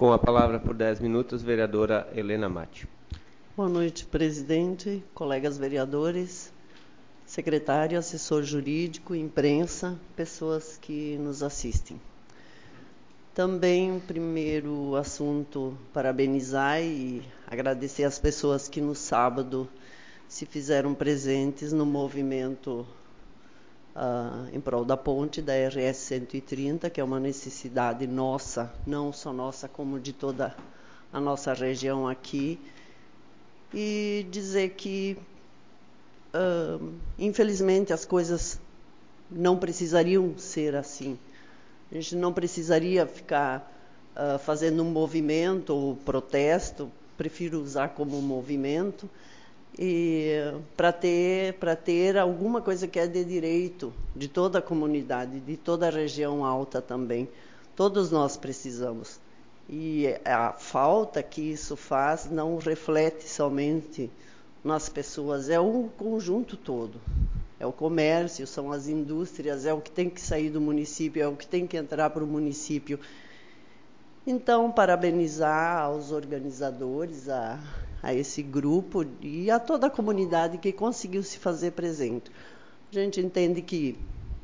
Com a palavra por 10 minutos, vereadora Helena Matti. Boa noite, presidente, colegas vereadores, secretário, assessor jurídico, imprensa, pessoas que nos assistem. Também, primeiro assunto, parabenizar e agradecer às pessoas que no sábado se fizeram presentes no movimento em prol da ponte da RS 130, que é uma necessidade nossa, não só nossa, como de toda a nossa região aqui. E dizer que, infelizmente, as coisas não precisariam ser assim. A gente não precisaria ficar fazendo um movimento ou protesto, prefiro usar como movimento, e para ter alguma coisa que é de direito de toda a comunidade, de toda a região alta também. Todos nós precisamos. E a falta que isso faz não reflete somente nas pessoas, é o conjunto todo. É o comércio, são as indústrias, é o que tem que sair do município, é o que tem que entrar para o município. Então, parabenizar aos organizadores, a esse grupo e a toda a comunidade que conseguiu se fazer presente. A gente entende que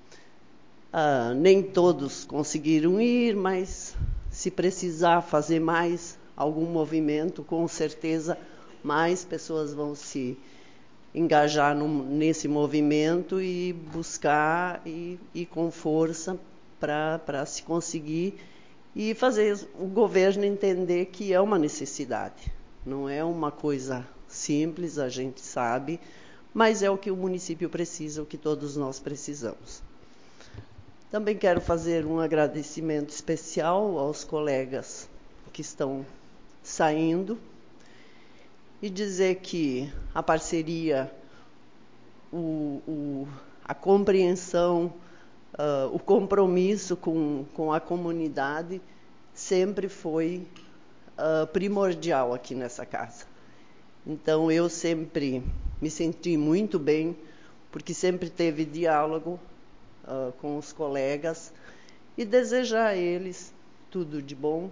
nem todos conseguiram ir, mas se precisar fazer mais algum movimento, com certeza mais pessoas vão se engajar nesse movimento e buscar e com força para se conseguir e fazer o governo entender que é uma necessidade. Não é uma coisa simples, a gente sabe, mas é o que o município precisa, o que todos nós precisamos. Também quero fazer um agradecimento especial aos colegas que estão saindo e dizer que a parceria, a compreensão, o compromisso com a comunidade sempre foi primordial aqui nessa casa. Então, eu sempre me senti muito bem, porque sempre teve diálogo com os colegas e desejar a eles tudo de bom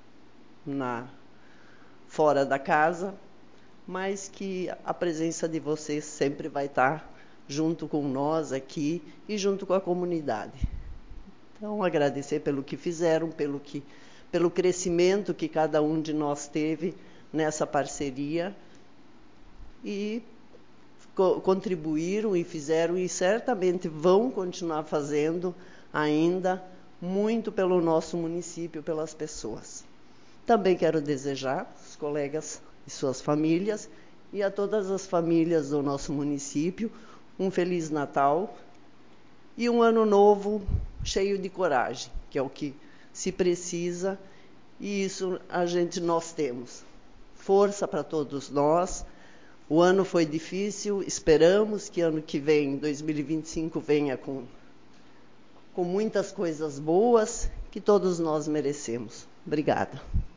fora da casa, mas que a presença de vocês sempre vai estar junto com nós aqui e junto com a comunidade. Então, agradecer pelo que fizeram, pelo crescimento que cada um de nós teve nessa parceria e contribuíram e fizeram e certamente vão continuar fazendo ainda muito pelo nosso município, pelas pessoas. Também quero desejar aos colegas e suas famílias e a todas as famílias do nosso município um Feliz Natal e um ano novo cheio de coragem, que é o que se precisa e isso nós temos. Força para todos nós. O ano foi difícil, esperamos que ano que vem, 2025, venha com muitas coisas boas que todos nós merecemos. Obrigada.